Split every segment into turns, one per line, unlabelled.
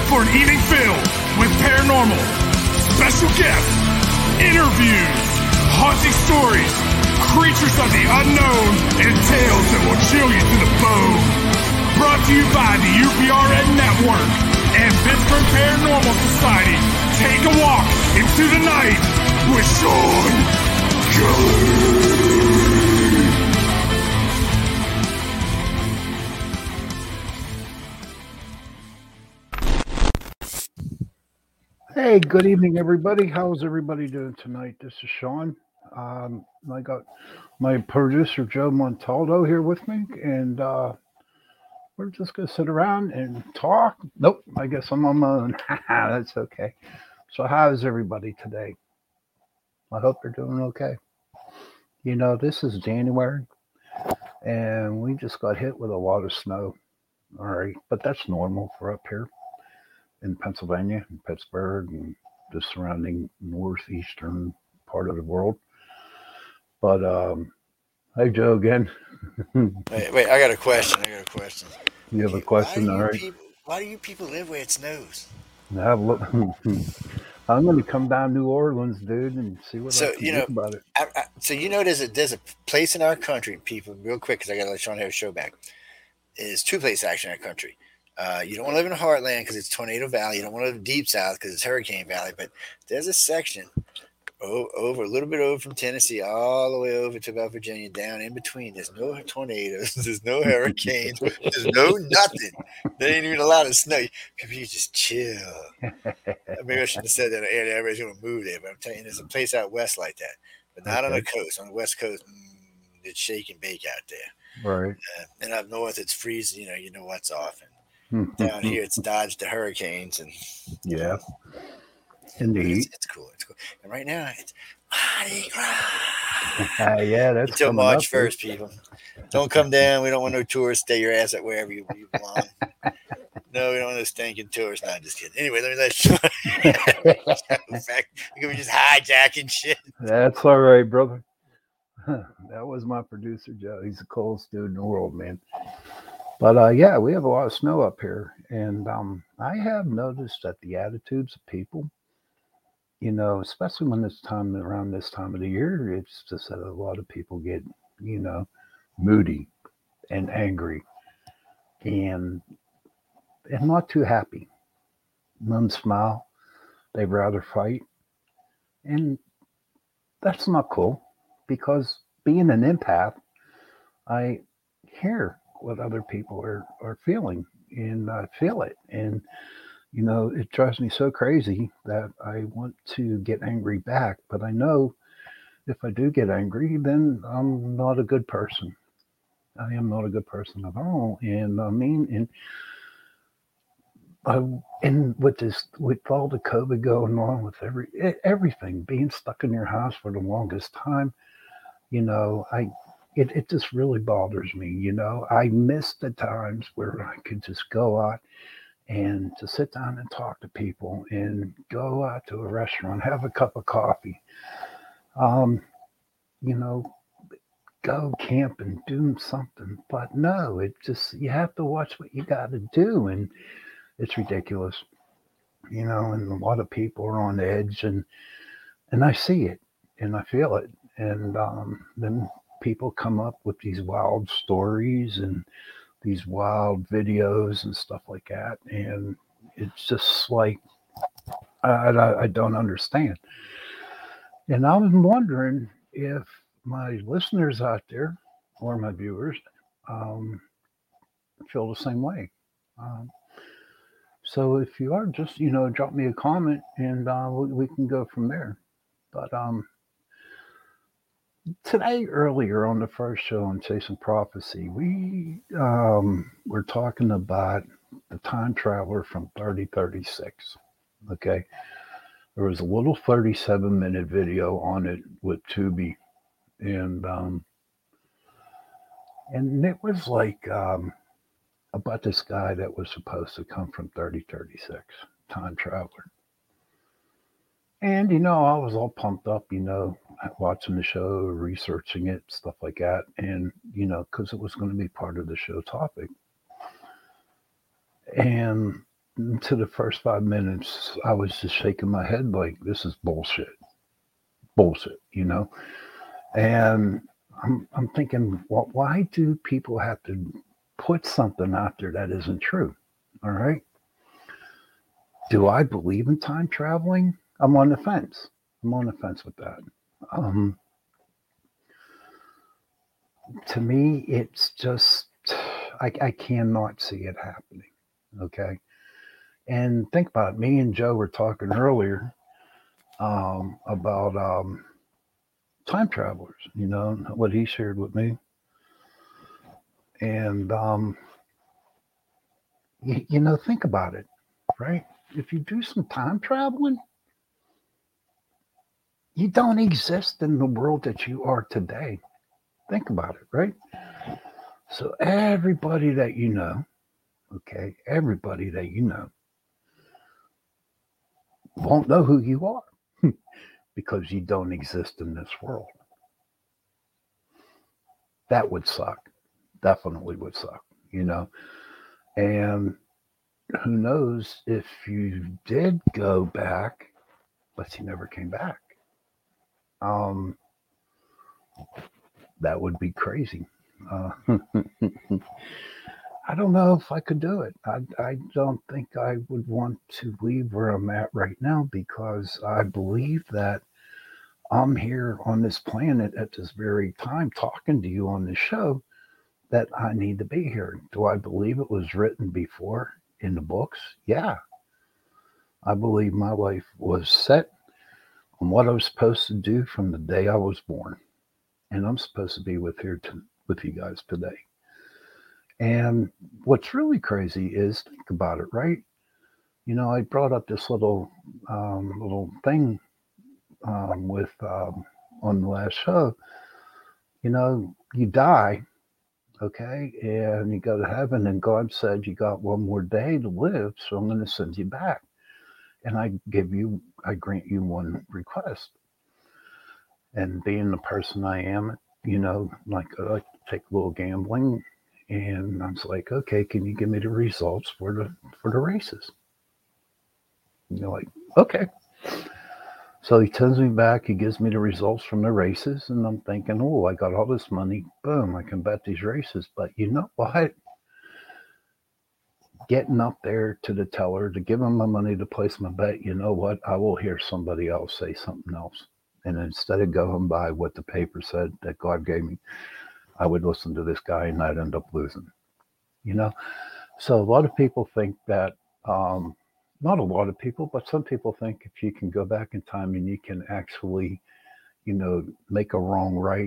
for an evening filled with paranormal, special guests, interviews, haunting stories, creatures of the unknown, and tales that will chill you to the bone. Brought to you by the UPRN Network and Pittsburgh Paranormal Society. Take a walk into the night with Sean Kelly.
Hey, good evening, everybody. How's everybody doing tonight? This is Sean. I got my producer, Joe Montaldo, here with me, and we're just going to sit around and talk. Nope, I guess I'm on my own. That's okay. So how's everybody today? I hope they're doing okay. You know, this is January, and we just got hit with a lot of snow. All right, but that's normal for up here in Pennsylvania, and Pittsburgh, and the surrounding northeastern part of the world. But hey, Joe, again.
Wait! I got a question.
You have a question, all right?
Why do you people live where it snows?
I'm going to come down New Orleans, dude, and see what I can do about it.
So there's a place in our country, people, real quick, because I got to let Sean have a show back. There's two places actually in our country. You don't want to live in the heartland because it's Tornado Valley. You don't want to live in Deep South because it's Hurricane Valley. But there's a section over a little bit over from Tennessee, all the way over to about Virginia, down in between. There's no tornadoes. There's no hurricanes. There's no nothing. There ain't even a lot of snow. People, you just chill. Maybe I shouldn't have said that. Everybody's going to move there. But I'm telling you, there's a place out west like that. But not on the coast. On the west coast, it's shake and bake out there.
Right.
And up north, it's freezing. You know what's off. And down here, it's dodged the hurricanes. And
yeah. Indeed.
It's cool. And right now, it's Mardi Gras.
Yeah, that's
until March 1st, people. Don't come down. We don't want no tourists. Stay your ass at wherever you belong. No, we don't want no stinking tourists. No, I'm just kidding. Anyway, let me let you. In fact, you're gonna be just hijacking shit.
That's all right, brother. That was my producer, Joe. He's the coolest dude in the world, man. But yeah, we have a lot of snow up here, and I have noticed that the attitudes of people, you know, especially when around this time of the year, it's just that a lot of people get, you know, moody and angry and not too happy. None smile. They'd rather fight. And that's not cool because being an empath, I hear what other people are feeling and I feel it. And you know, it drives me so crazy that I want to get angry back. But I know if I do get angry, then I'm not a good person. I am not a good person at all. And I mean, and with all the COVID going on, with everything being stuck in your house for the longest time, you know, it just really bothers me. You know, I miss the times where I could just go out and to sit down and talk to people and go out to a restaurant, have a cup of coffee, you know, go camp and do something. But no, it just, you have to watch what you got to do. And it's ridiculous, you know, and a lot of people are on edge and I see it and I feel it. And then people come up with these wild stories and these wild videos and stuff like that. And it's just like, I don't understand. And I'm wondering if my listeners out there or my viewers feel the same way. So if you are, just, you know, drop me a comment and we can go from there. But today, earlier on the first show on Chasing Prophecy, we were talking about the time traveler from 3036. Okay. There was a little 37-minute video on it with Tubi. And it was like about this guy that was supposed to come from 3036, time traveler. And, you know, I was all pumped up, you know, watching the show, researching it, stuff like that. And, you know, because it was going to be part of the show topic. And into the first 5 minutes, I was just shaking my head like, this is bullshit. Bullshit, you know? And I'm thinking, well, why do people have to put something out there that isn't true? All right. Do I believe in time traveling? I'm on the fence. I'm on the fence with that. To me, it's just, I cannot see it happening. Okay. And think about it. Me and Joe were talking earlier about time travelers, you know, what he shared with me. And, you know, think about it, right? If you do some time traveling, you don't exist in the world that you are today. Think about it, right? So everybody that you know, okay, everybody that you know won't know who you are because you don't exist in this world. That would suck. Definitely would suck, you know. And who knows if you did go back, but you never came back. That would be crazy. I don't know if I could do it. I don't think I would want to leave where I'm at right now because I believe that I'm here on this planet at this very time talking to you on this show that I need to be here. Do I believe it was written before in the books? Yeah. I believe my life was set on what I was supposed to do from the day I was born. And I'm supposed to be with you guys today. And what's really crazy is think about it, right? You know, I brought up this little thing with on the last show. You know, you die, okay, and you go to heaven, and God said you got one more day to live, so I'm going to send you back, and I grant you one request. And being the person I am, you know, like I like to take a little gambling. And I was like, okay, can you give me the results for the races? And you're like, okay. So he sends me back. He gives me the results from the races, and I'm thinking, oh, I got all this money. Boom, I can bet these races. But you know what? Getting up there to the teller to give him my money to place my bet, you know what? I will hear somebody else say something else. And instead of going by what the paper said that God gave me, I would listen to this guy and I'd end up losing. You know? So a lot of people think that, not a lot of people, but some people think if you can go back in time and you can actually, you know, make a wrong right,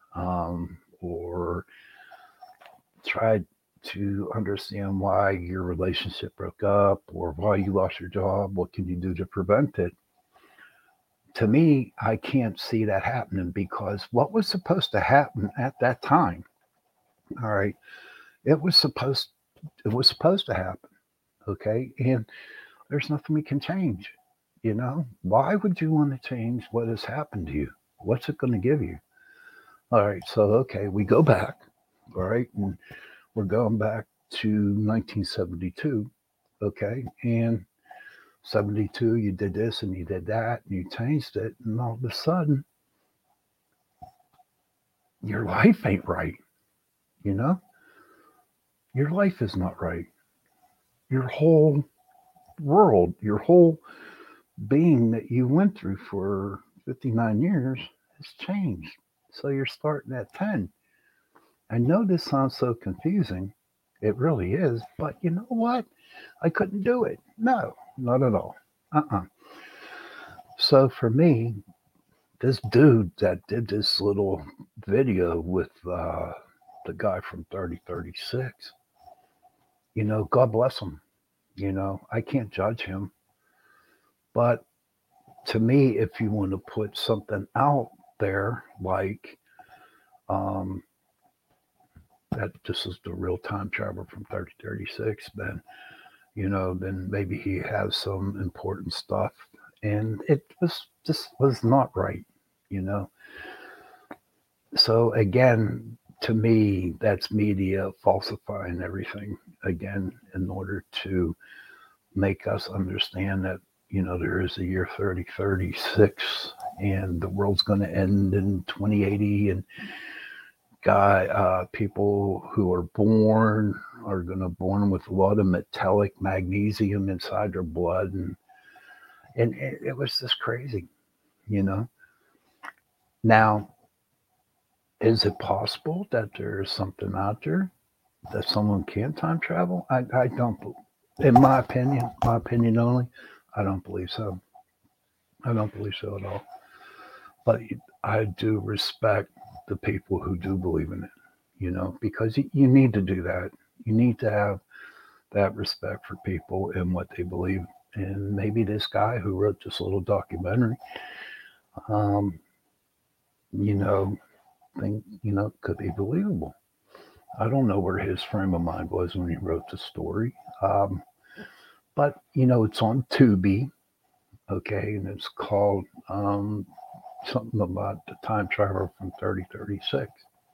or try to understand why your relationship broke up or why you lost your job, what can you do to prevent it? To me, I can't see that happening because what was supposed to happen at that time, all right, it was supposed to happen, okay? And there's nothing we can change, you know? Why would you want to change what has happened to you? What's it going to give you? All right, so okay, we go back, all right, and we're going back to 1972, okay? And 72, you did this and you did that and you changed it, and all of a sudden, your life ain't right, you know? Your life is not right. Your whole world, your whole being that you went through for 59 years has changed. So you're starting at 10. I know this sounds so confusing. It really is. But you know what? I couldn't do it. No, not at all. So for me, this dude that did this little video with the guy from 3036, you know, God bless him. You know, I can't judge him. But to me, if you want to put something out there like that this is the real time traveler from 3036, then, you know, then maybe he has some important stuff. And it was just was not right, you know. So again, to me, that's media falsifying everything again in order to make us understand that, there is a year 3036 and the world's going to end in 2080, and people who are born are going to born with a lot of metallic magnesium inside their blood, and it was just crazy, Now, is it possible that there's something out there that someone can time travel? I don't, in my opinion only, I don't believe so. I don't believe so at all. But I do respect the people who do believe in it, because you need to do that. You need to have that respect for people and what they believe. And maybe this guy who wrote this little documentary, could be believable. I don't know where his frame of mind was when he wrote the story. But, it's on Tubi, okay, and it's called something about the time travel from 3036.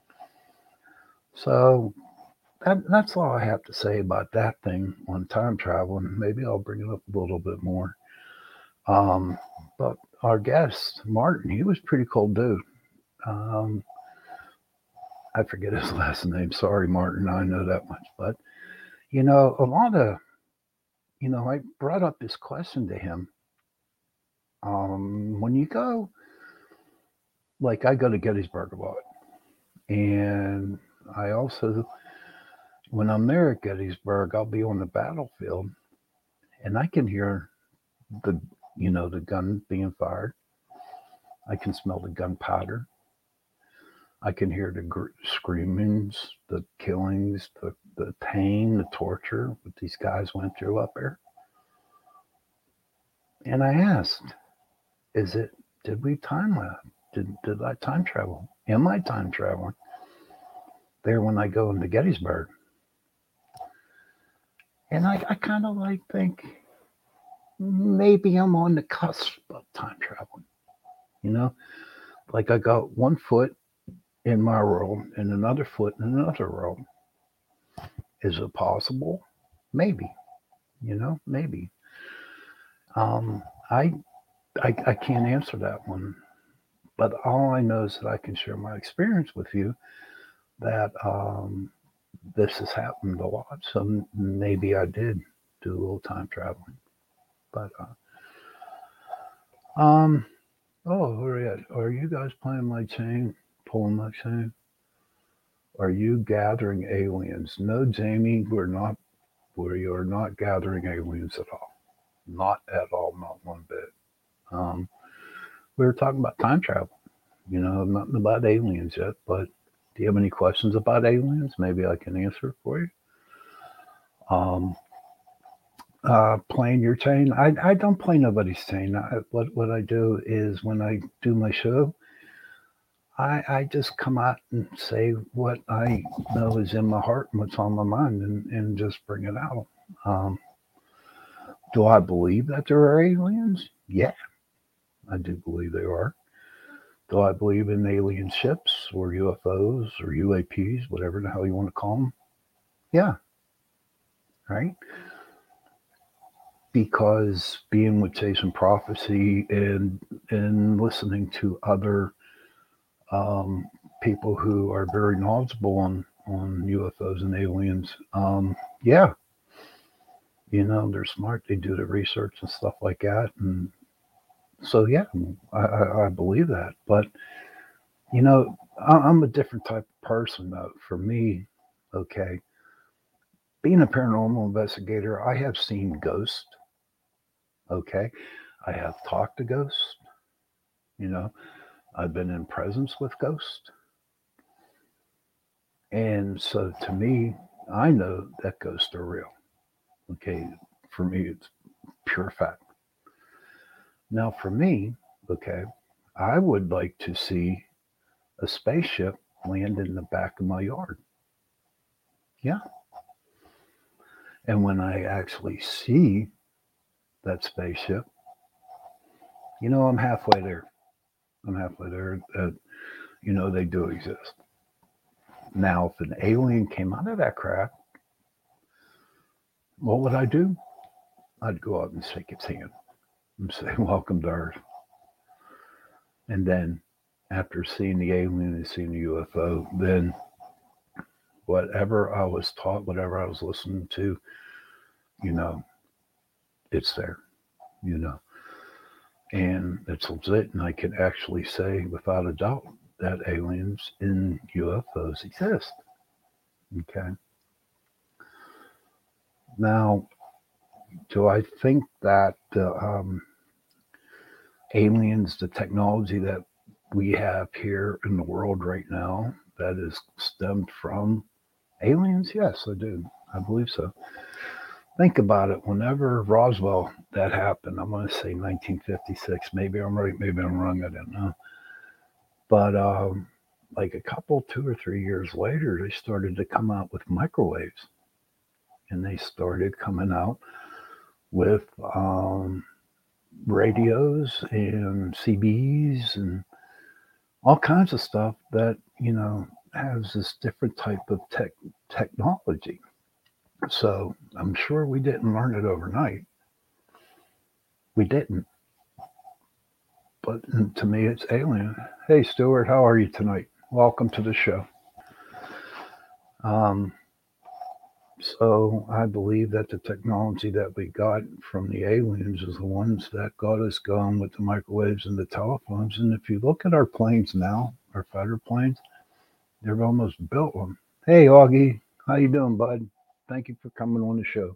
So that's all I have to say about that thing on time travel, and maybe I'll bring it up a little bit more. But our guest, Martin, he was a pretty cool dude. I forget his last name. Sorry, Martin, I know that much. But, a lot of, I brought up this question to him. When you go, like I go to Gettysburg a lot, and I also, when I'm there at Gettysburg, I'll be on the battlefield, and I can hear the gun being fired. I can smell the gunpowder. I can hear the screamings, the killings, the pain, the torture that these guys went through up there. And I asked, did we time lapse? Did I time travel? Am I time traveling there when I go into Gettysburg? And I kind of think maybe I'm on the cusp of time traveling. Like I got one foot in my world and another foot in another world. Is it possible? Maybe. Maybe. I can't answer that one. But all I know is that I can share my experience with you, that this has happened a lot. So maybe I did do a little time traveling. But, are you guys playing my chain, pulling my chain? Are you gathering aliens? No, Jamie, we are not gathering aliens at all. Not at all, not one bit. We were talking about time travel, nothing about aliens yet, but do you have any questions about aliens? Maybe I can answer it for you. Playing your chain. I don't play nobody's chain. What I do is when I do my show, I just come out and say what I know is in my heart and what's on my mind, and just bring it out. Do I believe that there are aliens? Yeah, I do believe there are. Do I believe in alien ships or UFOs or UAPs, whatever the hell you want to call them? Yeah. Right? Because being with Chasing Prophecy and listening to other people who are very knowledgeable on UFOs and aliens, yeah. They're smart. They do the research and stuff like that. And so, yeah, I believe that. But, I'm a different type of person, though. For me, okay, being a paranormal investigator, I have seen ghosts. Okay, I have talked to ghosts. I've been in presence with ghosts. And so to me, I know that ghosts are real. Okay, for me, it's pure fact. Now, for me, okay, I would like to see a spaceship land in the back of my yard. Yeah. And when I actually see that spaceship, I'm halfway there. They do exist. Now, if an alien came out of that crap, what would I do? I'd go up and shake its hand and say, "Welcome to Earth." And then, after seeing the alien and seeing the UFO, then whatever I was taught, whatever I was listening to, you know, it's there, you know, and it's legit. And I can actually say without a doubt that aliens and UFOs exist. Okay. Now, do I think that aliens, the technology that we have here in the world right now, that is stemmed from aliens? Yes, I do. I believe so. Think about it. Whenever Roswell that happened, I'm going to say 1956. Maybe I'm right. Maybe I'm wrong. I don't know. But like a couple, 2 or 3 years later, they started to come out with microwaves, and they started coming out with radios and CBs and all kinds of stuff that has this different type of technology. So I'm sure we didn't learn it overnight. We didn't. But to me, it's alien. Hey, Stuart, how are you tonight? Welcome to the show. So I believe that the technology that we got from the aliens is the ones that got us going with the microwaves and the telephones. And if you look at our planes now, our fighter planes, they've almost built them. Hey, Augie, how you doing, bud? Thank you for coming on the show.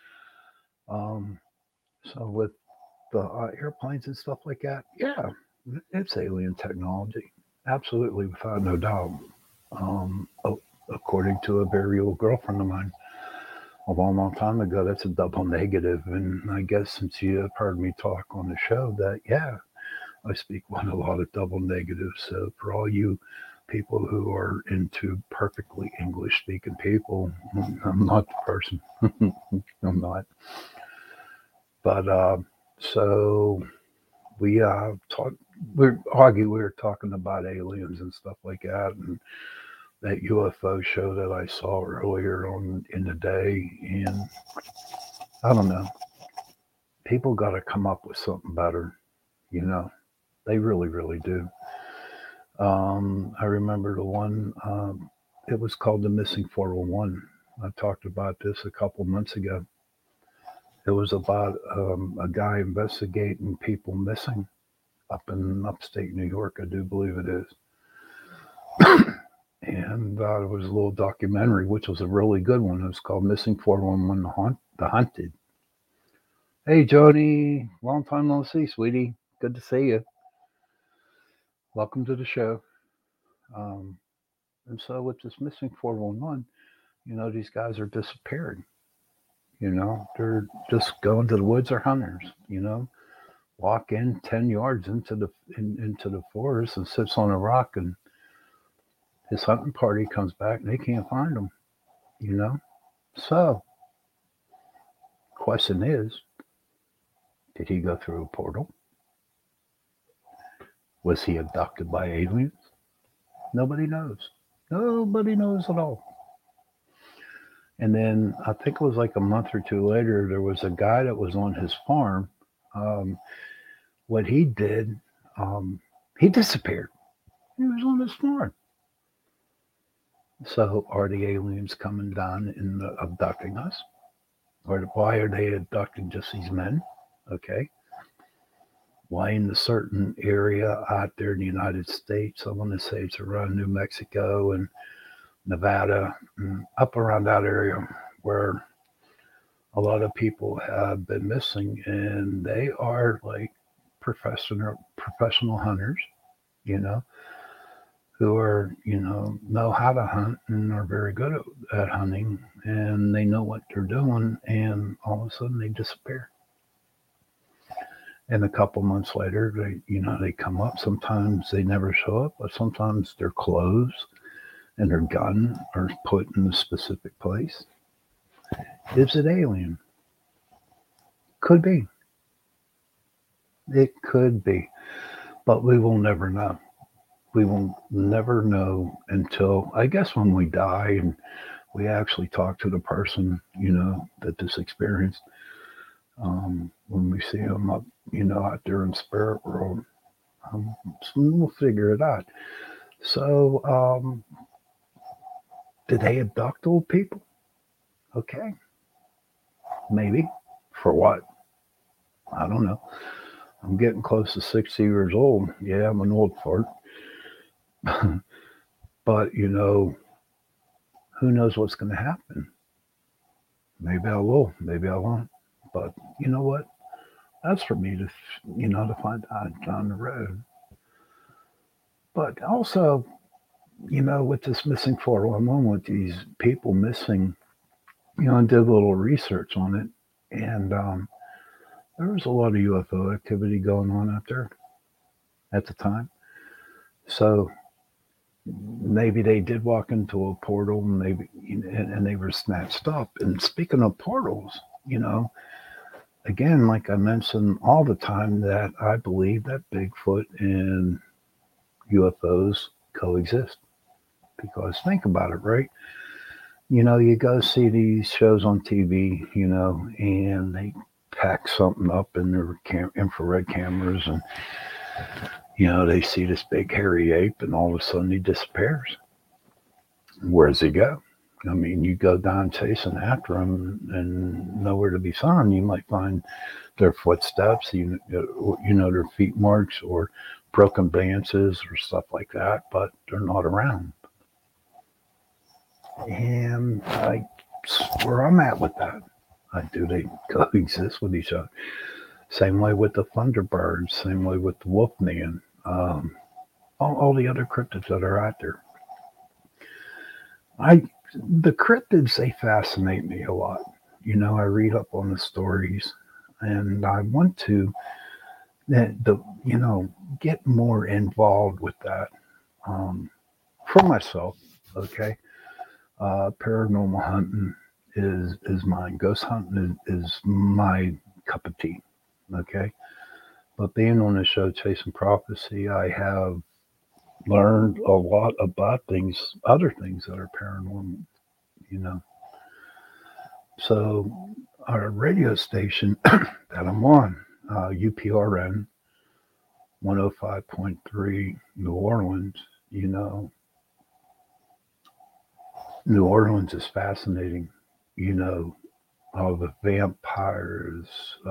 So with the airplanes and stuff like that, yeah, it's alien technology, absolutely, without no doubt. According to a very old girlfriend of mine, a long, long time ago, that's a double negative. And I guess since you have heard me talk on the show, that yeah, I speak with a lot of double negatives. So for all you people who are into perfectly English speaking people, I'm not the person. I'm not. But so we talked. We were talking about aliens and stuff like that, and that UFO show that I saw earlier on in the day, and I don't know. People got to come up with something better, you know. They really, really do. I remember the one. It was called the Missing 401. I talked about this a couple months ago. It was about a guy investigating people missing up in upstate New York, I do believe it is. And it was a little documentary, which was a really good one. It was called Missing 411 The Hunted. Hey, Jody. Long time no see, sweetie. Good to see you. Welcome to the show. And so with this Missing 411, these guys are disappearing. They're just going to the woods or hunters, walk in 10 yards into the forest and sits on a rock, and his hunting party comes back and they can't find him, So, question is, did he go through a portal? Was he abducted by aliens? Nobody knows. Nobody knows at all. And then I think it was like a month or two later, there was a guy that was on his farm. What he did, he disappeared. He was on his farm. So are the aliens coming down and abducting us? Or why are they abducting just these men? Okay. Why in a certain area out there in the United States? I want to say it's around New Mexico and Nevada, and up around that area where a lot of people have been missing, and they are like professional hunters, who are, know how to hunt and are very good at hunting, and they know what they're doing, and all of a sudden they disappear. And a couple months later, they come up. Sometimes they never show up, but sometimes their clothes and their gun are put in a specific place. Is it alien? Could be. It could be. But we will never know. We will never know until, I guess, when we die and we actually talk to the person, that this experienced. when we see them up, out there in spirit world. So we'll figure it out. So, did they abduct old people? Okay, maybe. For what? I don't know. I'm getting close to 60 years old. Yeah, I'm an old fart. But, who knows what's going to happen? Maybe I will. Maybe I won't. But you know what? That's for me to, to find out down the road. But also, with this missing 411, with these people missing, I did a little research on it. And there was a lot of UFO activity going on out there at the time. So maybe they did walk into a portal, and they were snatched up. And speaking of portals, again, like I mentioned all the time, that I believe that Bigfoot and UFOs coexist. Because think about it, right? You go see these shows on TV, and they pack something up in their infrared cameras, and they see this big hairy ape, and all of a sudden he disappears. Where does he go? I mean, you go down chasing after him and nowhere to be found. You might find their footsteps, their feet marks or broken branches or stuff like that, but they're not around. And where I'm at with that, do they coexist with each other? Same way with the Thunderbirds, same way with the Wolfman, all the other cryptids that are out there. The cryptids, they fascinate me a lot. I read up on the stories, and I want to get more involved with that for myself. Okay, paranormal hunting is mine. Ghost hunting is my cup of tea. Okay, but being on the show Chasing Prophecy, I have learned a lot about other things that are paranormal. So our radio station that I'm on, UPRN 105.3 New Orleans, New Orleans is fascinating. All the vampires,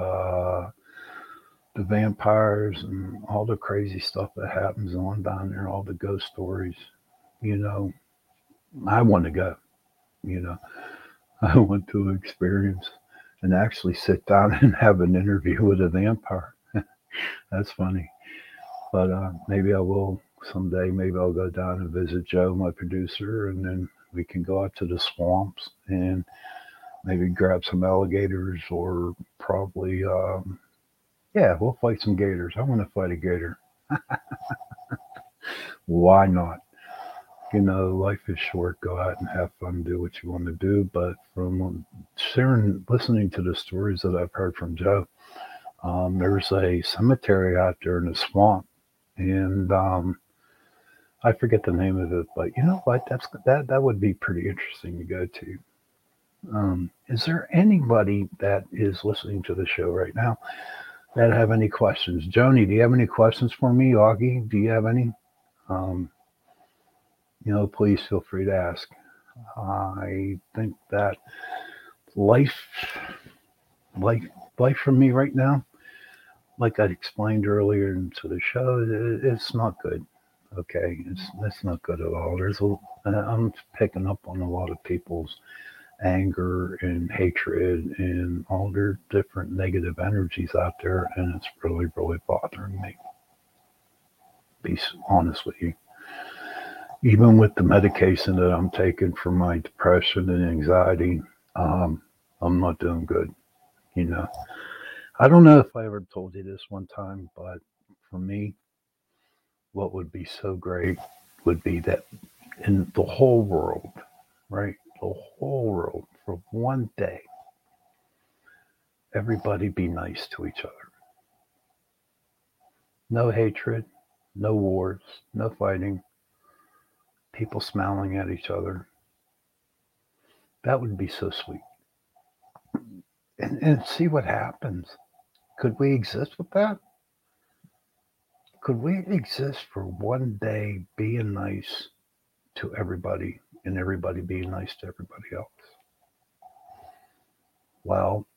and all the crazy stuff that happens on down there, all the ghost stories. I want to go. I want to experience and actually sit down and have an interview with a vampire. That's funny. But maybe I will someday. Maybe I'll go down and visit Joe, my producer, and then we can go out to the swamps and maybe grab some alligators, or probably, we'll fight some gators. I want to fight a gator. Why not? Life is short. Go out and have fun, do what you want to do. But from listening to the stories that I've heard from Joe, there's a cemetery out there in the swamp, and I forget the name of it, but you know what? That would be pretty interesting to go to. Is there anybody that is listening to the show right now that have any questions? Joni, do you have any questions for me? Augie, do you have any? Please feel free to ask. I think that life for me right now, like I explained earlier into the show, it's not good. Okay, it's not good at all. I'm picking up on a lot of people's anger and hatred and all their different negative energies out there, and it's really, really bothering me. Be honest with you. Even with the medication that I'm taking for my depression and anxiety, I'm not doing good. I don't know if I ever told you this one time, but for me, what would be so great would be that in the whole world, right? The whole world, for one day, everybody be nice to each other. No hatred, no wars, no fighting. People smiling at each other. That would be so sweet. and see what happens. Could we exist with that? Could we exist for one day being nice to everybody and everybody being nice to everybody else? Well,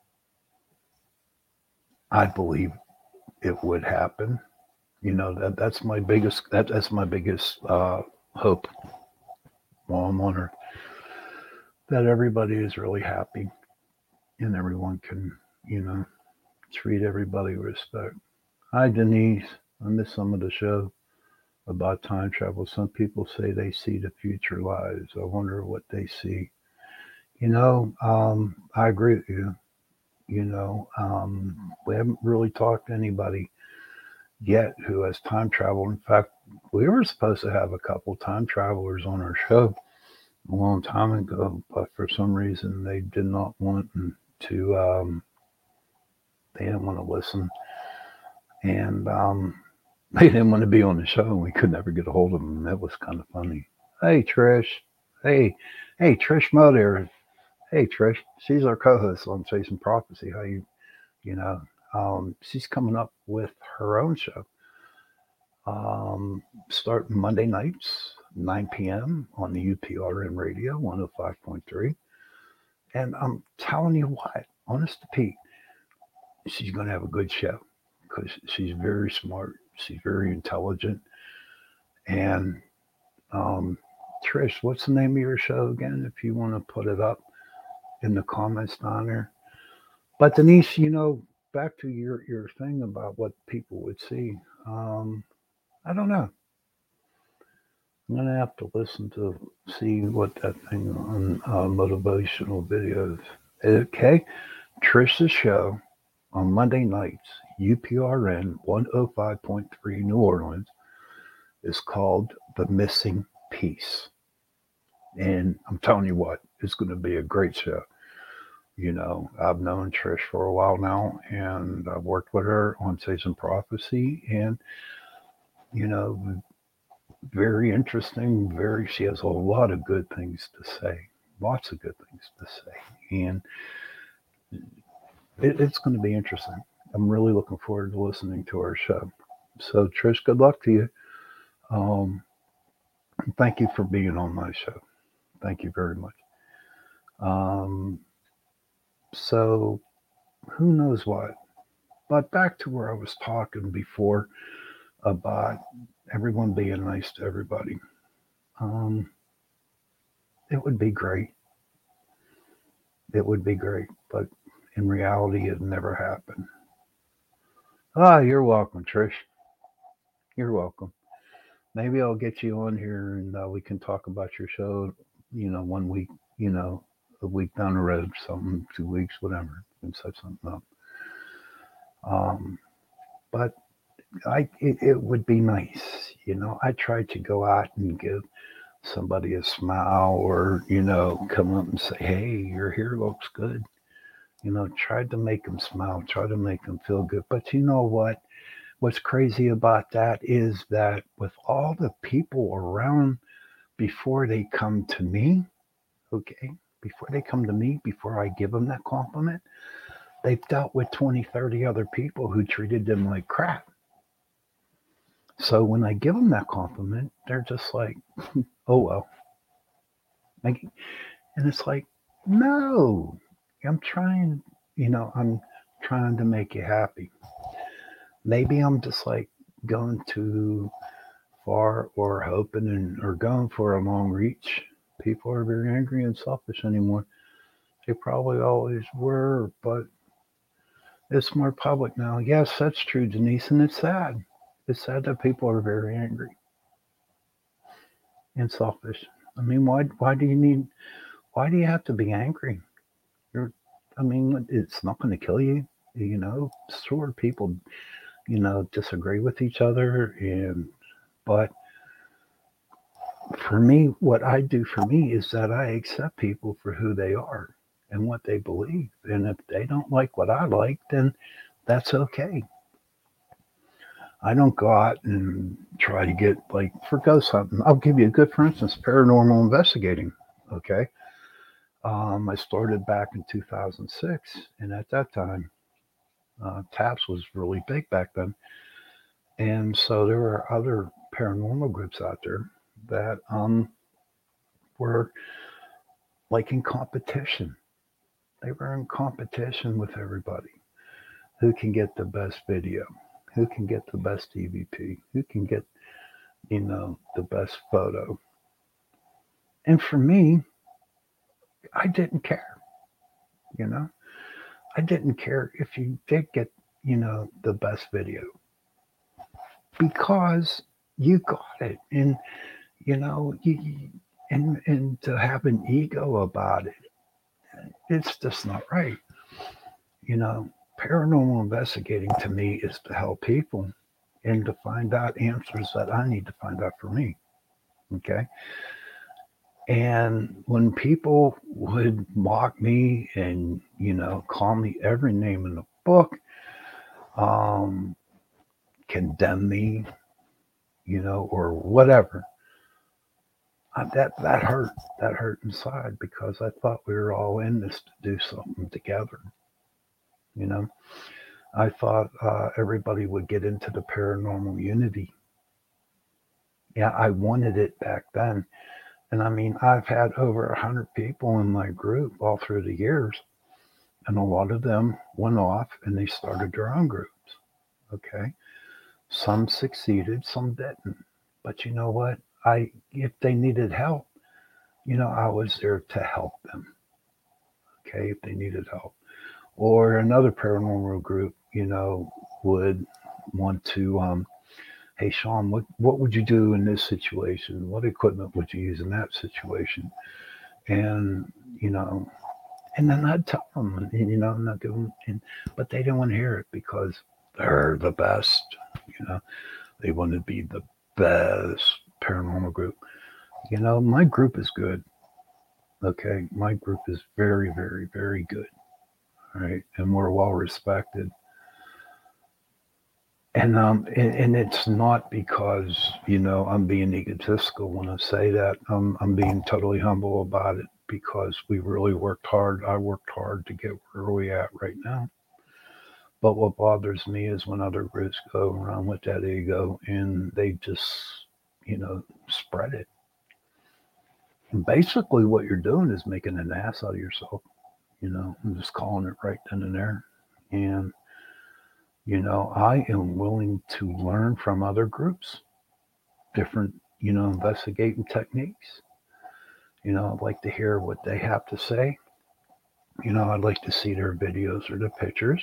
I believe it would happen. That's my biggest hope while I'm on Earth, that everybody is really happy and everyone can, you know, treat everybody with respect. Hi, Denise. I missed some of the show about time travel. Some people say they see the future lives. I wonder what they see. I agree with you. We haven't really talked to anybody yet who has time travel. In fact, we were supposed to have a couple time travelers on our show a long time ago, but for some reason they did not want to. They didn't want to listen, and they didn't want to be on the show, and we could never get a hold of them. That was kind of funny. Hey, Trish. Hey, hey, Trish Mo there. Hey, Trish. She's our co-host on Chasing Prophecy. How you know, she's coming up with her own show, starting Monday nights, 9 p.m. on the UPRN radio, 105.3. And I'm telling you what, honest to Pete, she's going to have a good show because she's very smart. She's very intelligent. And Trish, what's the name of your show again? If you want to put it up in the comments down there. But Denise, back to your thing about what people would see. I don't know. I'm gonna have to listen to see what that thing on motivational videos. Okay, Trish's show on Monday nights, UPRN 105.3 New Orleans, is called The Missing Piece, and I'm telling you what, it's going to be a great show. I've known Trish for a while now, and I've worked with her on Chasing Prophecy, and very interesting. She has a lot of good things to say, lots of good things to say, and it's going to be interesting. I'm really looking forward to listening to our show. So, Trish, good luck to you. Thank you for being on my show. Thank you very much. So, who knows what? But back to where I was talking before about everyone being nice to everybody. It would be great. It would be great, but in reality, it never happened. You're welcome, Trish. You're welcome. Maybe I'll get you on here and we can talk about your show, 1 week, a week down the road, something, 2 weeks, whatever, and set something up. But it would be nice, I tried to go out and give somebody a smile or, come up and say, hey, your hair looks good. Tried to make them smile, try to make them feel good. But you know what? What's crazy about that is that with all the people around before they come to me, okay, before I give them that compliment, they've dealt with 20, 30 other people who treated them like crap. So when I give them that compliment, they're just like, oh, well. And it's like, no, I'm trying to make you happy. Maybe I'm just like going too far or hoping or going for a long reach. People are very angry and selfish anymore. They probably always were, but it's more public now. Yes, that's true, Denise, and it's sad. It's sad that people are very angry and selfish. I mean, why do you have to be angry? It's not going to kill you. Sure, people, disagree with each other, but for me, what I do for me is that I accept people for who they are and what they believe. And if they don't like what I like, then that's okay. I don't go out and try to get for ghost hunting. I'll give you a good, for instance, paranormal investigating. Okay. I started back in 2006, and at that time, TAPS was really big back then. And so there were other paranormal groups out there that were like in competition. They were in competition with everybody. Who can get the best video? Who can get the best EVP? Who can get, the best photo? And for me, I didn't care, you know? I didn't care if you did get, the best video because you got it. And, and to have an ego about it, it's just not right. You know, paranormal investigating to me is to help people and to find out answers that I need to find out for me. Okay. And when people would mock me and, call me every name in the book, um, condemn me, or whatever, that hurt. That hurt inside because I thought we were all in this to do something together. You know, I thought everybody would get into the paranormal unity. Yeah, I wanted it back then. And I mean, I've had over 100 people in my group all through the years, and a lot of them went off and they started their own groups. Okay. Some succeeded, some didn't. But you know what? If they needed help, I was there to help them. Okay. If they needed help. Or another paranormal group, would want to, hey, Sean, what would you do in this situation? What equipment would you use in that situation? And, and then I'd tell them, and, and I'd give them, but they didn't want to hear it because they're the best, they want to be the best paranormal group. My group is good. Okay. My group is very, very, very good. All right. And we're well respected. And it's not because, I'm being egotistical when I say that. I'm being totally humble about it because we really worked hard. I worked hard to get where we at right now. But what bothers me is when other groups go around with that ego and they just, spread it. And basically what you're doing is making an ass out of yourself, I'm just calling it right then and there. And I am willing to learn from other groups, different, investigating techniques. I'd like to hear what they have to say. I'd like to see their videos or their pictures,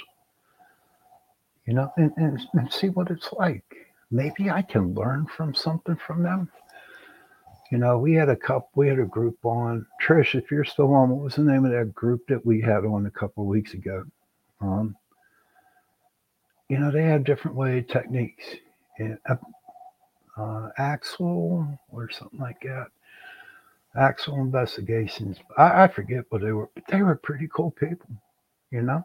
and see what it's like. Maybe I can learn from something from them. We had a group on. Trish, if you're still on, what was the name of that group that we had on a couple of weeks ago? They have different way techniques. And Axel or something like that. Axel Investigations. I forget what they were, but they were pretty cool people, And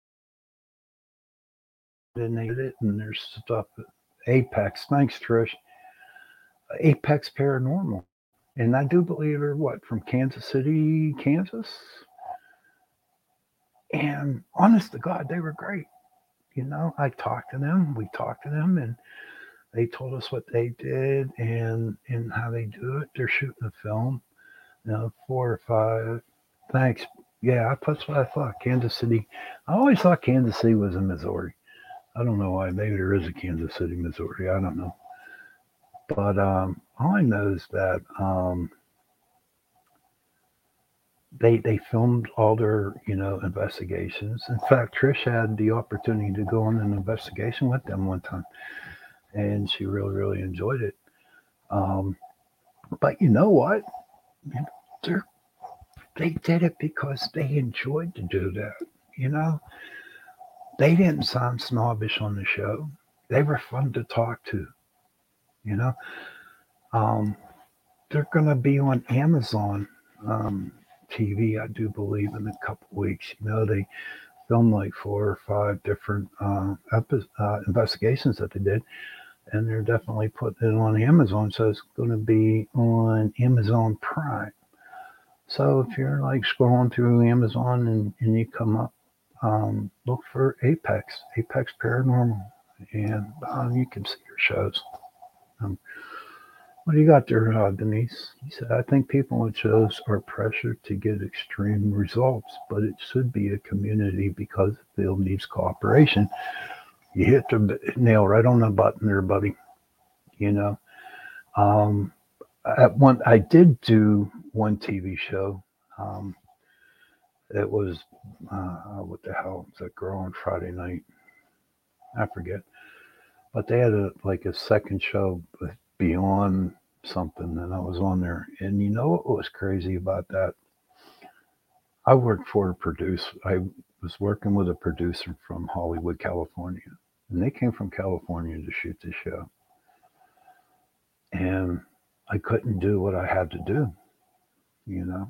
they did it, and there's stuff. Apex. Thanks, Trish. Apex Paranormal. And I do believe they're from Kansas City, Kansas. And honest to God, they were great. I talked to them. We talked to them, and they told us what they did and how they do it. They're shooting a film, 4 or 5. Thanks. Yeah, that's what I thought. Kansas City. I always thought Kansas City was in Missouri. I don't know why. Maybe there is a Kansas City, Missouri. I don't know. But all I know is that they filmed all their, investigations. In fact, Trish had the opportunity to go on an investigation with them one time, and she really, really enjoyed it. But you know what? They did it because they enjoyed to do that. They didn't sound snobbish on the show. They were fun to talk to. They're going to be on Amazon TV, I do believe, in a couple of weeks. They filmed like 4 or 5 different investigations that they did, and they're definitely putting it on Amazon. So it's going to be on Amazon Prime. So if you're like scrolling through Amazon and you come up, look for Apex Paranormal, and you can see your shows. Um, what do you got there, Denise? He said, I think people on shows are pressured to get extreme results, but it should be a community because the field needs cooperation. You hit the nail right on the button there, buddy. You know, um, I did do one TV show. Um, it was what the hell was that girl on Friday night? I forget, but they had a second show beyond something, and I was on there. And you know what was crazy about that? I worked for a producer. I was working with a producer from Hollywood, California, and they came from California to shoot the show. And I couldn't do what I had to do, you know.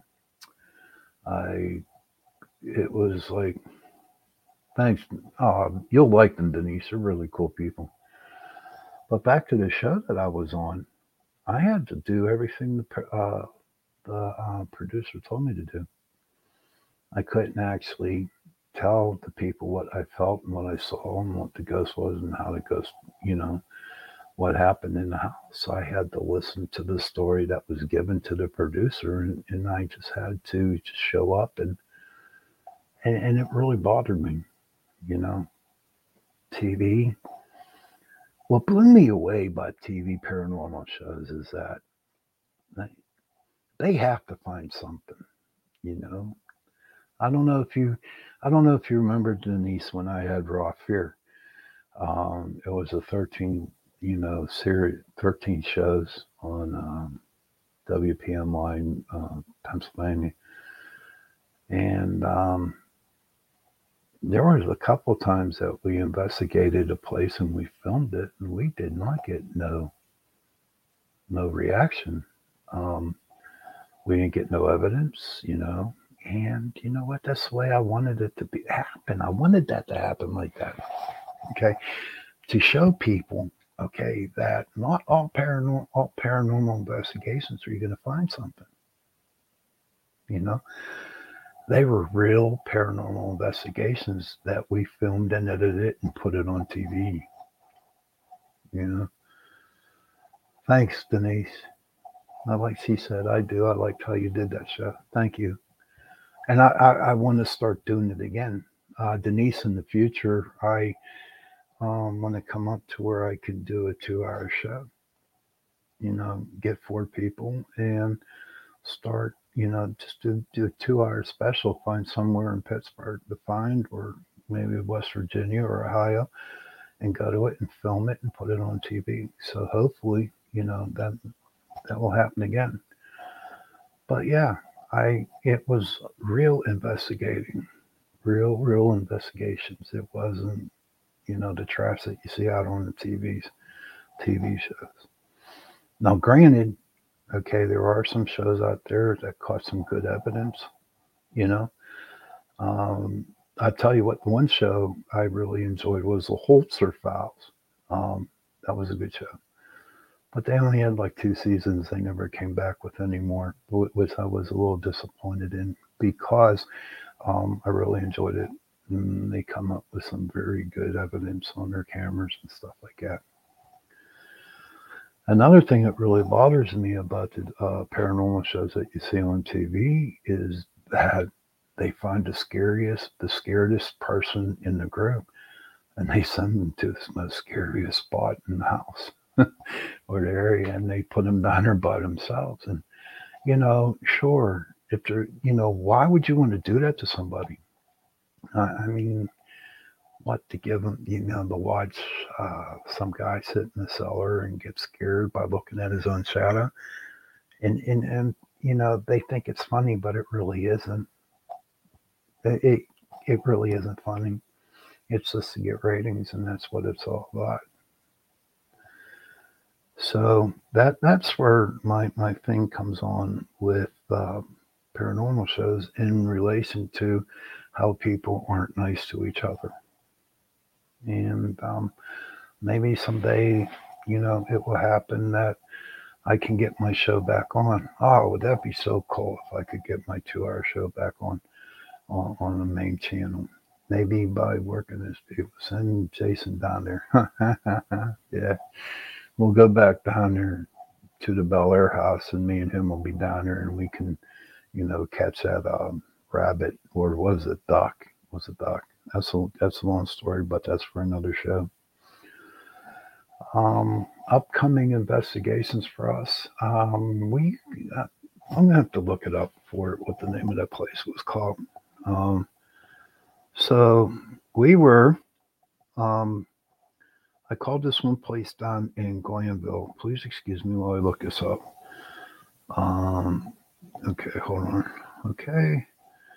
It was like, thanks. You'll like them, Denise. They're really cool people. But back to the show that I was on, I had to do everything the producer told me to do. I couldn't actually tell the people what I felt and what I saw and what the ghost was and how the ghost, you know, what happened in the house. I had to listen to the story that was given to the producer, and I just had to just show up, and it really bothered me, you know. TV. What blew me away by TV paranormal shows is that they, they have to find something, you know. I don't know if you, I don't know if you remember, Denise, when I had Raw Fear. It was a 13, series, 13 shows on WPM line, Pennsylvania, and there was a couple times that we investigated a place and we filmed it, and we did not get no reaction. Um, we didn't get no evidence, you know. And you know what? That's the way I wanted it to be happen. I wanted that to happen like that. Okay, to show people, okay, that not all paranormal investigations are you going to find something. You know, they were real paranormal investigations that we filmed and edited and put it on TV. You know, thanks, Denise. Like she said, I do. I liked how you did that show. Thank you. And I want to start doing it again. Denise, in the future, I want to come up to where I could do a 2 hour show. You know, get 4 people and start, you know, just do a 2 hour special, find somewhere in Pittsburgh to find, or maybe West Virginia or Ohio, and go to it and film it and put it on TV. So hopefully, you know, that will happen again. But yeah, it was real investigating, real investigations. It wasn't, you know, the trash that you see out on the TV shows. Now, granted, okay, there are some shows out there that caught some good evidence, you know. Um, I tell you what, the one show I really enjoyed was the Holzer Files. That was a good show, but they only had like 2 seasons. They never came back with any more, which I was a little disappointed in because I really enjoyed it. And they come up with some very good evidence on their cameras and stuff like that. Another thing that really bothers me about the paranormal shows that you see on TV is that they find the scaredest person in the group, and they send them to the most scariest spot in the house or the area, and they put them down there by themselves. And you know, sure, if they're, you know, why would you want to do that to somebody? I mean, what, to give them, you know, to watch some guy sit in the cellar and get scared by looking at his own shadow, and you know, they think it's funny, but it really isn't. It it really isn't funny. It's just to get ratings, and that's what it's all about. So that's where my thing comes on with paranormal shows in relation to how people aren't nice to each other. And maybe someday, you know, it will happen that I can get my show back on. Oh, would that be so cool if I could get my 2-hour show back on the main channel? Maybe by working this people. Send Jason down there. Yeah, we'll go back down there to the Bel Air house, and me and him will be down there, and we can, catch that rabbit, or was it duck? Was it duck? That's a long story, but that's for another show. Upcoming investigations for us. I'm gonna have to look it up for what the name of that place was called. So we were. I called this one place down in Glanville. Please excuse me while I look this up. Okay, hold on. Okay.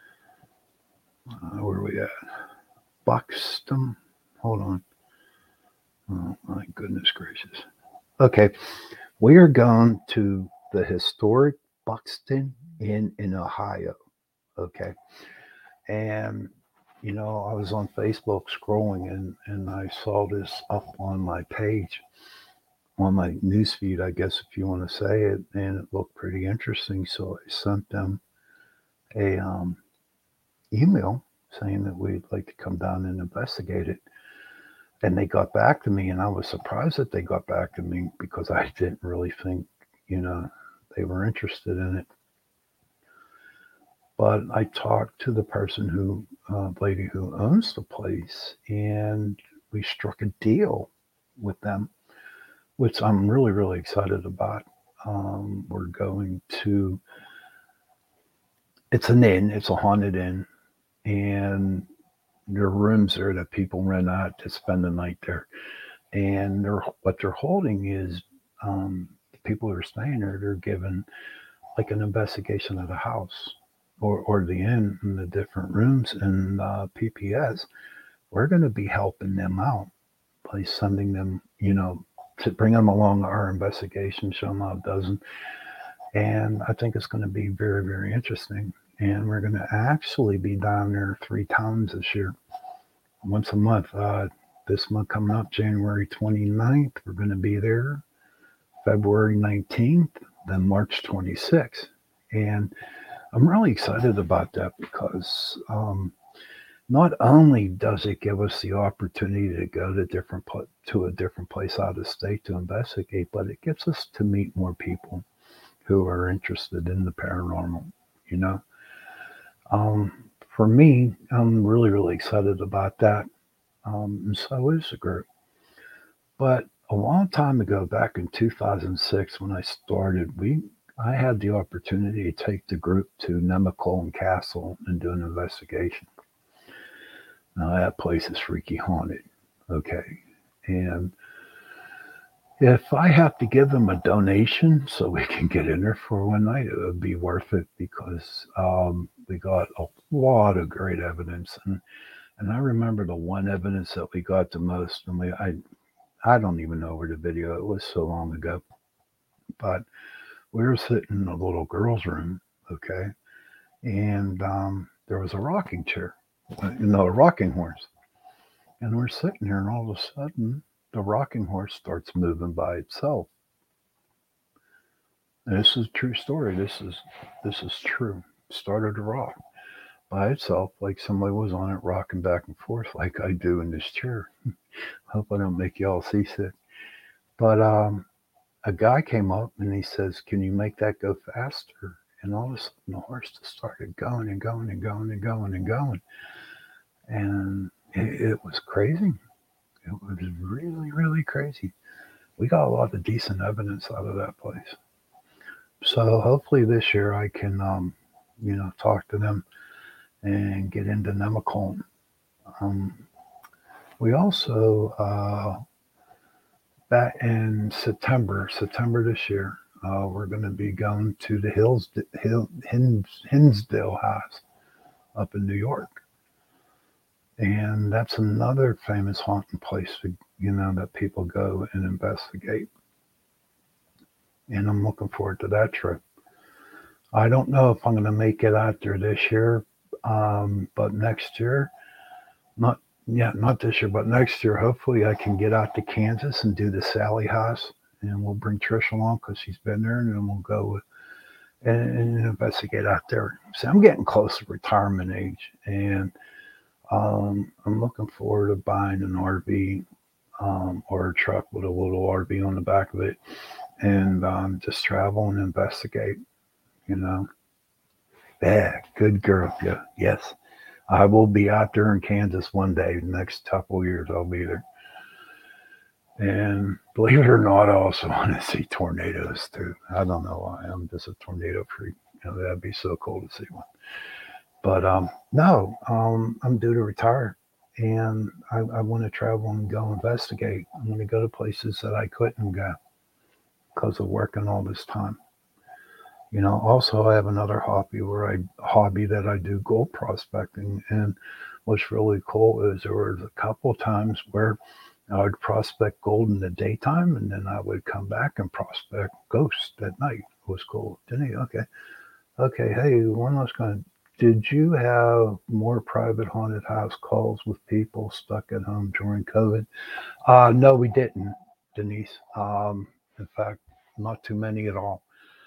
Where are we at? Buxton. Hold on. Oh, my goodness gracious. Okay. We are going to the historic Buxton Inn in Ohio. Okay. And, I was on Facebook scrolling and I saw this up on my page, on my newsfeed, I guess, if you want to say it, and it looked pretty interesting. So I sent them a email saying that we'd like to come down and investigate it. And they got back to me, and I was surprised that they got back to me because I didn't really think, they were interested in it. But I talked to the person lady who owns the place, and we struck a deal with them, which I'm really, really excited about. We're going to, it's an inn, it's a haunted inn, and there are rooms there that people rent out to spend the night there. And what they're holding is the people who are staying there, they're given like an investigation of the house or the inn and the different rooms and PPS. We're going to be helping them out by sending them, to bring them along our investigation, show them how it does. And I think it's going to be very, very interesting. And we're going to actually be down there 3 times this year, once a month. This month coming up, January 29th, we're going to be there. February 19th, then March 26th. And I'm really excited about that because not only does it give us the opportunity to go to a different place out of state to investigate, but it gets us to meet more people who are interested in the paranormal, For me, I'm really, really excited about that. And so is the group. But a long time ago, back in 2006, when I started, I had the opportunity to take the group to Nemacolin Castle and do an investigation. Now, that place is freaky haunted, okay? And if I have to give them a donation so we can get in there for one night, it would be worth it because we got a lot of great evidence. And I remember the one evidence that we got the most, and I don't even know where the video, it was so long ago, but we were sitting in a little girl's room, okay, and there was a rocking chair, a rocking horse, and we're sitting there, and all of a sudden, the rocking horse starts moving by itself. And this is a true story. This is true. It started to rock by itself, like somebody was on it, rocking back and forth, like I do in this chair. Hope I don't make y'all seasick. But a guy came up and he says, "Can you make that go faster?" And all of a sudden, the horse just started going and going and going and going and going. And it was crazy. It was really, really crazy. We got a lot of decent evidence out of that place. So hopefully this year I can, talk to them and get into Nemacolin. We also, back in September this year, we're going to be going to the Hinsdale House up in New York. And that's another famous haunting place, that people go and investigate. And I'm looking forward to that trip. I don't know if I'm going to make it out there this year, but next year, not this year, but next year, hopefully I can get out to Kansas and do the Sally House and we'll bring Trish along because she's been there, and then we'll go and investigate out there. So I'm getting close to retirement age, and I'm looking forward to buying an RV or a truck with a little RV on the back of it, and just travel and investigate. You know, yeah, good girl. Yeah, yes, I will be out there in Kansas one day. The next couple of years, I'll be there. And believe it or not, I also want to see tornadoes too. I don't know why. I'm just a tornado freak. You know, that'd be so cool to see one. But no, I'm due to retire, and I want to travel and go investigate. I want to go to places that I couldn't go because of working all this time. You know, also I have another hobby that I do gold prospecting, and what's really cool is there was a couple of times where I would prospect gold in the daytime, and then I would come back and prospect ghosts at night. It was cool. Didn't he? Okay. Okay. Hey, one last kind. Did you have more private haunted house calls with people stuck at home during COVID? No, we didn't, Denise. In fact, not too many at all.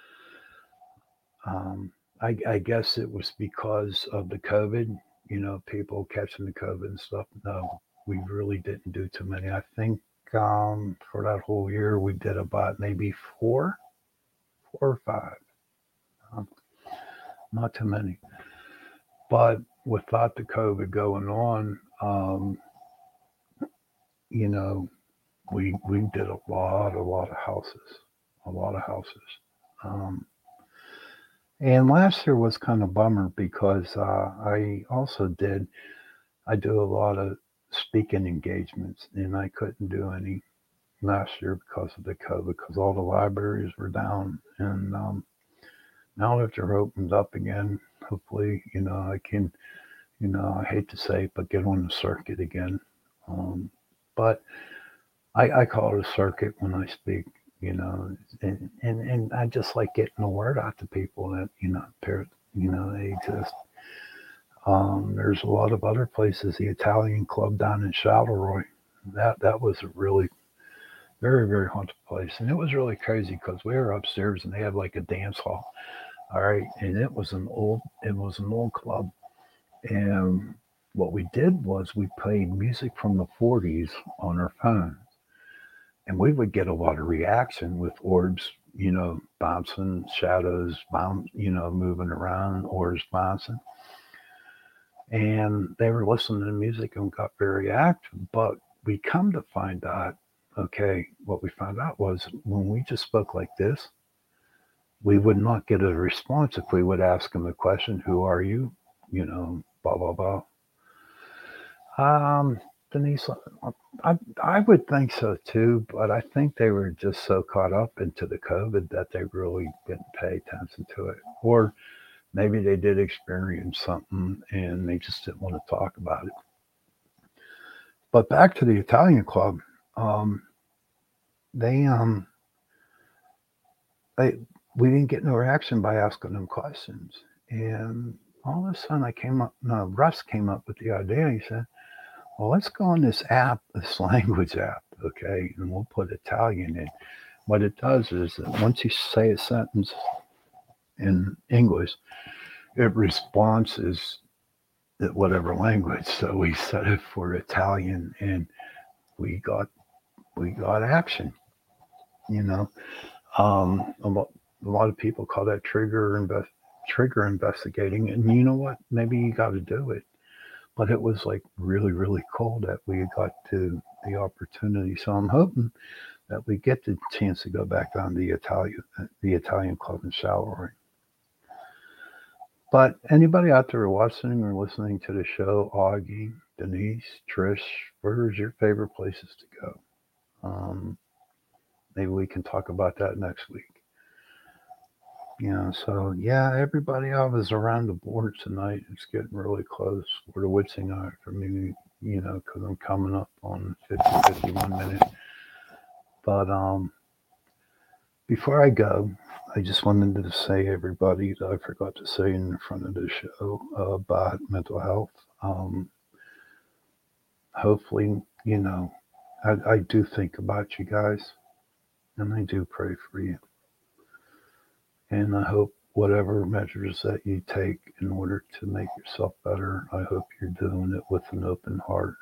Um, I guess it was because of the COVID, you know, people catching the COVID and stuff. No, we really didn't do too many. I think for that whole year, we did about maybe four or five. Um, not too many. But without the COVID going on, you know, we did a lot of houses, a lot of houses. Um, and last year was kind of bummer because I do a lot of speaking engagements, and I couldn't do any last year because of the COVID, because all the libraries were down, and now that they're opened up again, hopefully, you know, I can, you know, I hate to say it, but get on the circuit again. Um, but I call it a circuit when I speak, you know, and I just like getting the word out to people that, you know, they exist. There's a lot of other places, the Italian Club down in Charleroi. That was a really very, very haunted place. And it was really crazy because we were upstairs and they had like a dance hall. All right. And it was an old club. And what we did was we played music from the 40s on our phone, and we would get a lot of reaction with orbs, you know, bouncing, shadows, you know, moving around, orbs bouncing. And they were listening to the music and got very active. But we come to find out, okay, what we found out was when we just spoke like this, we would not get a response if we would ask them a question, who are you? You know, blah, blah, blah. Um, Denise, I would think so too, but I think they were just so caught up into the COVID that they really didn't pay attention to it. Or maybe they did experience something and they just didn't want to talk about it. But back to the Italian Club, um, they they we didn't get no reaction by asking them questions, and all of a sudden Russ came up with the idea. He said, well, let's go on this app, this language app, okay, and we'll put Italian in. What it does is that once you say a sentence in English, it responds as whatever language. So we set it for Italian, and we got action. You know, a lot of people call that trigger investigating, and you know what? Maybe you got to do it. But it was like really, really cool that we got to the opportunity. So I'm hoping that we get the chance to go back down to the Italian Club in Charleroi. But anybody out there watching or listening to the show, Augie, Denise, Trish, where's your favorite places to go? Maybe we can talk about that next week. So yeah, everybody I was around the board tonight. It's getting really close. We're the witching hour for me, because I'm coming up on 51 minutes. But before I go, I just wanted to say, everybody, that I forgot to say in front of the show about mental health. Hopefully, I do think about you guys. And I do pray for you. And I hope whatever measures that you take in order to make yourself better, I hope you're doing it with an open heart,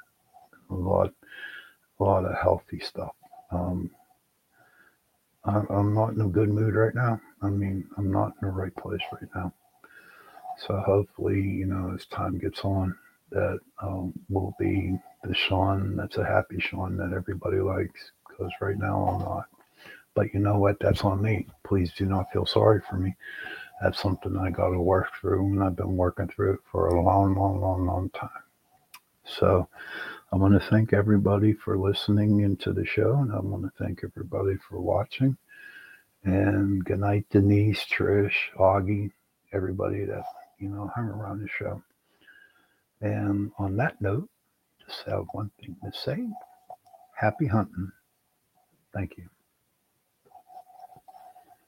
a lot of healthy stuff. Um, I'm not in a good mood right now. I mean, I'm not in the right place right now. So hopefully, as time gets on, that will be the Sean that's a happy Sean that everybody likes. Because right now I'm not. But you know what? That's on me. Please do not feel sorry for me. That's something I got to work through, and I've been working through it for a long, long, long, long time. So I want to thank everybody for listening into the show, and I want to thank everybody for watching. And good night, Denise, Trish, Augie, everybody that hung around the show. And on that note, just have one thing to say: happy hunting. Thank you.